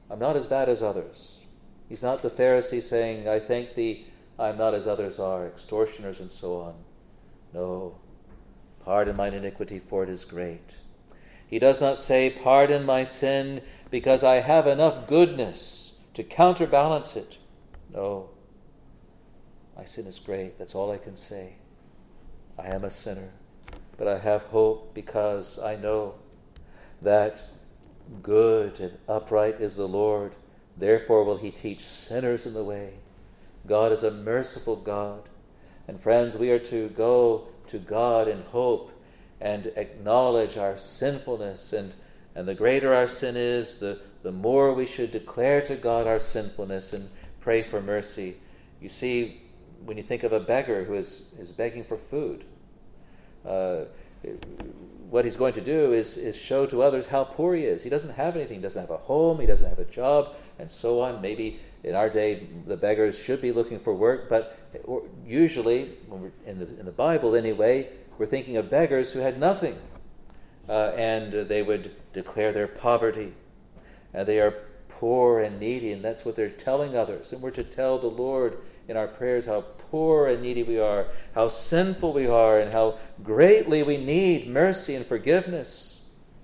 I'm not as bad as others. He's not the Pharisee saying, I thank thee, I'm not as others are, extortioners and so on. No, pardon mine iniquity, for it is great. He does not say, pardon my sin because I have enough goodness to counterbalance it. No, my sin is great. That's all I can say. I am a sinner, but I have hope because I know that good and upright is the Lord. Therefore will he teach sinners in the way. God is a merciful God. And friends, we are to go to God in hope and acknowledge our sinfulness. And, and the greater our sin is, the, the more we should declare to God our sinfulness and pray for mercy. You see, when you think of a beggar who is, is begging for food, uh, what he's going to do is, is show to others how poor he is. He doesn't have anything. He doesn't have a home. He doesn't have a job, and so on. Maybe in our day, the beggars should be looking for work, but usually, when we're in the in the Bible anyway, we're thinking of beggars who had nothing, uh, and they would declare their poverty, and they are poor and needy, and that's what they're telling others. And we're to tell the Lord in our prayers how poor and needy we are, how sinful we are, and how greatly we need mercy and forgiveness.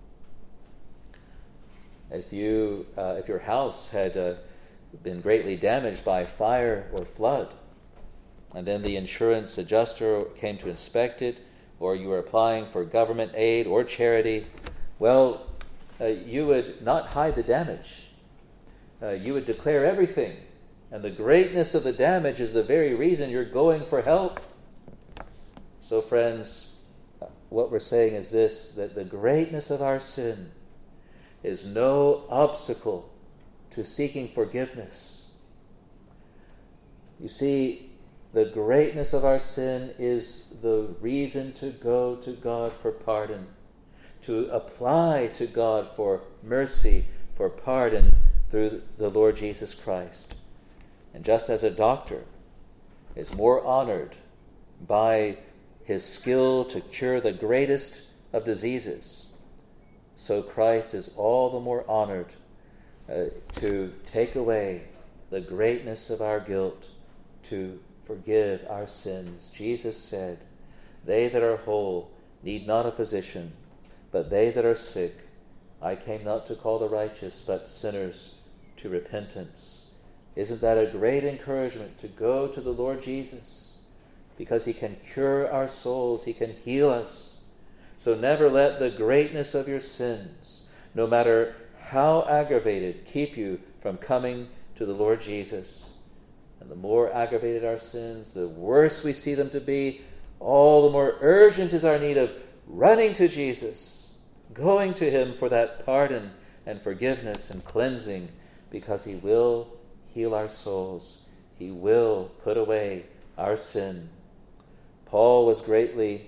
If you, uh, if your house had uh, been greatly damaged by fire or flood, and then the insurance adjuster came to inspect it, or you were applying for government aid or charity, well, uh, you would not hide the damage. Uh, you would declare everything. And the greatness of the damage is the very reason you're going for help. So, friends, what we're saying is this, that the greatness of our sin is no obstacle to seeking forgiveness. You see, the greatness of our sin is the reason to go to God for pardon, to apply to God for mercy, for pardon through the Lord Jesus Christ. And just as a doctor is more honored by his skill to cure the greatest of diseases, so Christ is all the more honored uh, to take away the greatness of our guilt, to forgive our sins. Jesus said, they that are whole need not a physician, but they that are sick. I came not to call the righteous, but sinners to repentance. Isn't that a great encouragement to go to the Lord Jesus? Because he can cure our souls, he can heal us. So never let the greatness of your sins, no matter how aggravated, keep you from coming to the Lord Jesus. And the more aggravated our sins, the worse we see them to be, all the more urgent is our need of running to Jesus, going to him for that pardon and forgiveness and cleansing, because he will heal our souls. He will put away our sin. Paul was greatly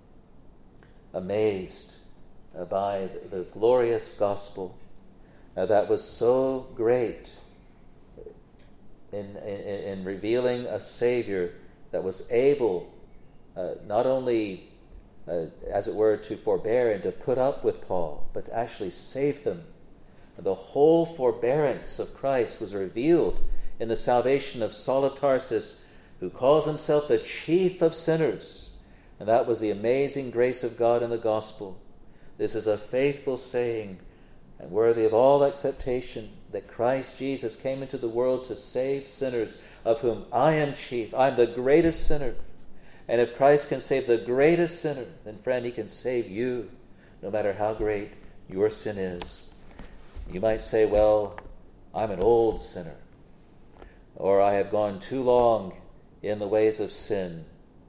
amazed uh, by the glorious gospel uh, that was so great in, in, in revealing a Savior that was able uh, not only, uh, as it were, to forbear and to put up with Paul, but to actually save him. The whole forbearance of Christ was revealed in the salvation of Saul of Tarsus, who calls himself the chief of sinners. And that was the amazing grace of God in the gospel. This is a faithful saying and worthy of all acceptation, that Christ Jesus came into the world to save sinners, of whom I am chief. I am the greatest sinner. And if Christ can save the greatest sinner, then friend, he can save you, no matter how great your sin is. You might say, well, I'm an old sinner, or I have gone too long in the ways of sin.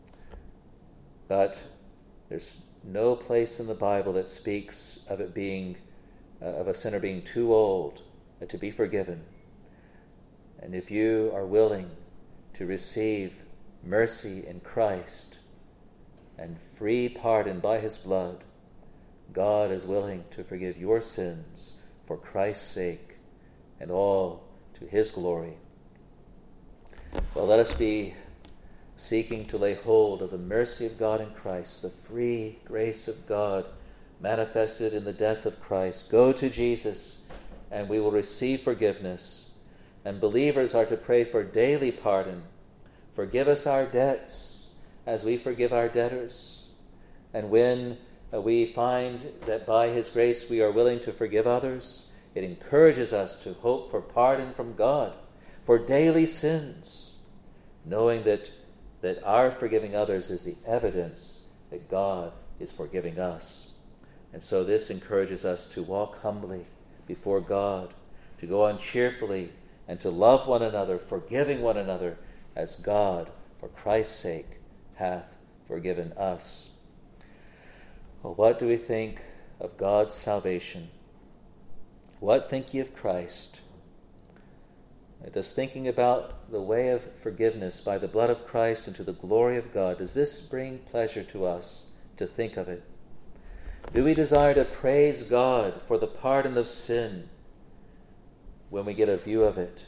But there's no place in the Bible that speaks of it being, uh, of a sinner being too old uh, to be forgiven. And if you are willing to receive mercy in Christ and free pardon by his blood, God is willing to forgive your sins for Christ's sake, and all to his glory. Well, let us be seeking to lay hold of the mercy of God in Christ, the free grace of God manifested in the death of Christ. Go to Jesus and we will receive forgiveness. And believers are to pray for daily pardon. Forgive us our debts as we forgive our debtors. And when uh, we find that by his grace we are willing to forgive others, it encourages us to hope for pardon from God for daily sins, knowing that, that our forgiving others is the evidence that God is forgiving us. And so this encourages us to walk humbly before God, to go on cheerfully, and to love one another, forgiving one another, as God, for Christ's sake, hath forgiven us. Well, what do we think of God's salvation? What think ye of Christ? Does thinking about the way of forgiveness by the blood of Christ and to the glory of God, does this bring pleasure to us to think of it? Do we desire to praise God for the pardon of sin when we get a view of it?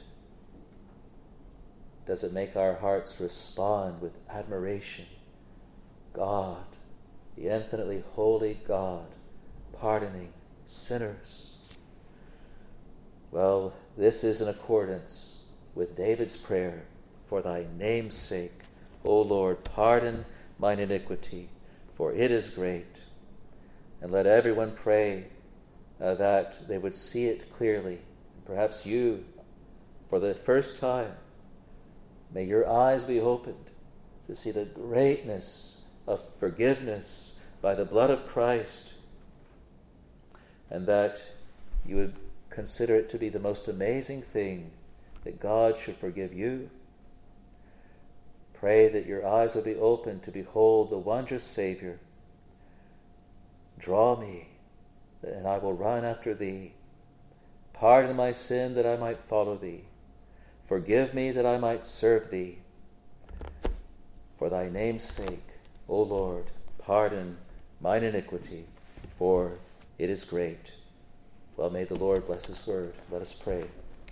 Does it make our hearts respond with admiration? God, the infinitely holy God, pardoning sinners. Well, this is in accordance with David's prayer. For thy name's sake, O Lord, pardon mine iniquity, for it is great. And let everyone pray uh, that they would see it clearly. Perhaps you, for the first time, may your eyes be opened to see the greatness of forgiveness by the blood of Christ, and that you would consider it to be the most amazing thing that God should forgive you. Pray that your eyes will be opened to behold the wondrous Savior. Draw me, and I will run after thee. Pardon my sin that I might follow thee. Forgive me that I might serve thee. For thy name's sake, O Lord, pardon mine iniquity, for it is great. Well, may the Lord bless his word. Let us pray.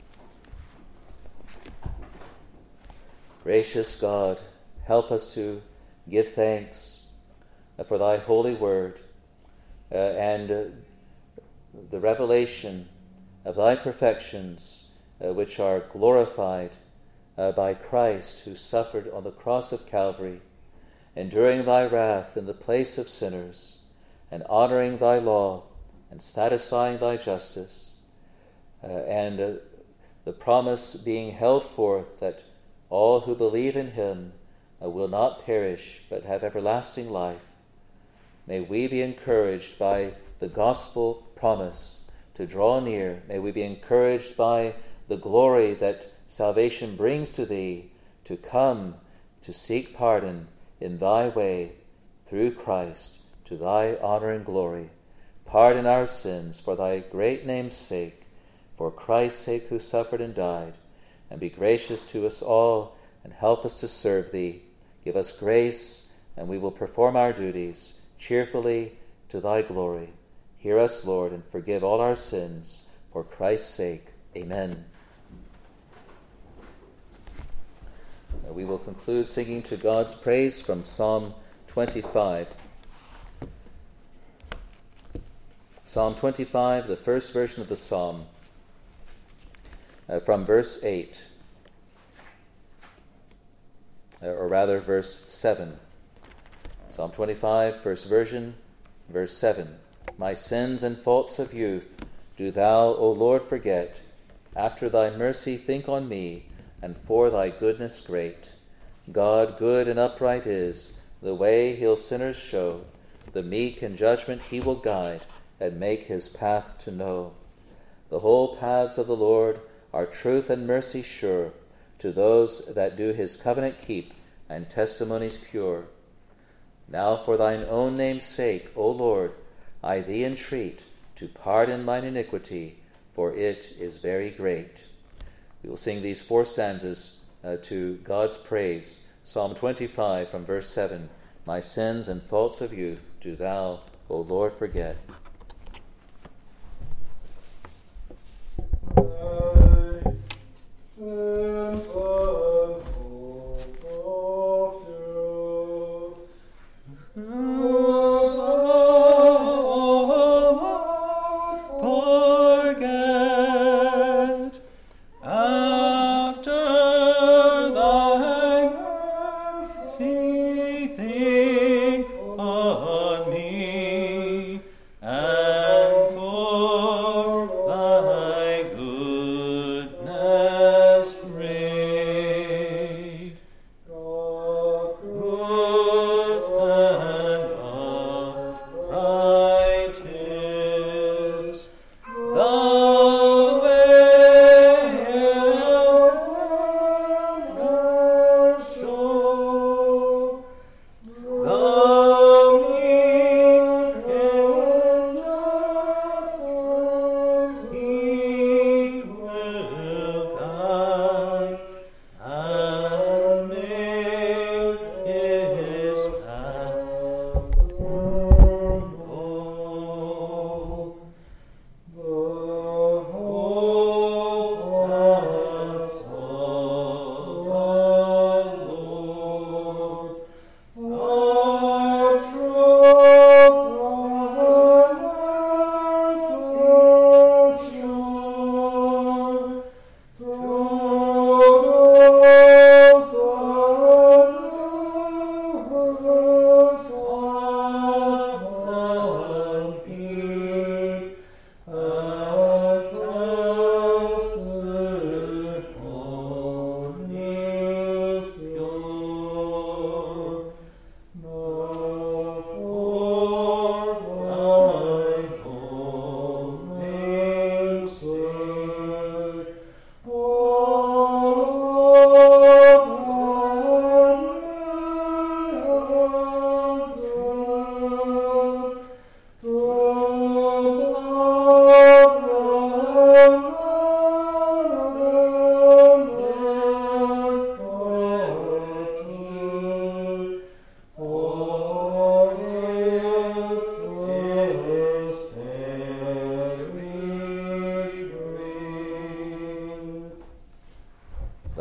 Gracious God, help us to give thanks for thy holy word uh, and uh, the revelation of thy perfections, uh, which are glorified uh, by Christ, who suffered on the cross of Calvary, enduring thy wrath in the place of sinners, and honoring thy law, and satisfying thy justice, uh, and uh, the promise being held forth that all who believe in him uh, will not perish, but have everlasting life. May we be encouraged by the gospel promise to draw near. May we be encouraged by the glory that salvation brings to thee, to come to seek pardon in thy way through Christ, to thy honor and glory. Pardon our sins for thy great name's sake, for Christ's sake who suffered and died, and be gracious to us all and help us to serve thee. Give us grace, and we will perform our duties cheerfully to thy glory. Hear us, Lord, and forgive all our sins for Christ's sake. Amen. Now we will conclude singing to God's praise from Psalm twenty-five. Psalm twenty-five, the first version of the psalm, uh, from verse eight, uh, or rather verse seven. Psalm twenty-five, first version, verse seven. My sins and faults of youth do thou, O Lord, forget. After thy mercy think on me, and for thy goodness great. God good and upright is, the way he'll sinners show. The meek in judgment he will guide, and make his path to know. The whole paths of the Lord are truth and mercy sure, to those that do his covenant keep, and testimonies pure. Now for thine own name's sake, O Lord, I thee entreat, to pardon mine iniquity, for it is very great. We will sing these four stanzas uh, to God's praise. Psalm twenty-five from verse seven. My sins and faults of youth do thou, O Lord, forget. Forget.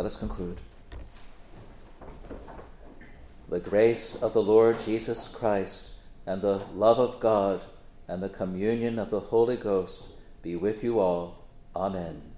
Let us conclude. The grace of the Lord Jesus Christ and the love of God and the communion of the Holy Ghost be with you all. Amen.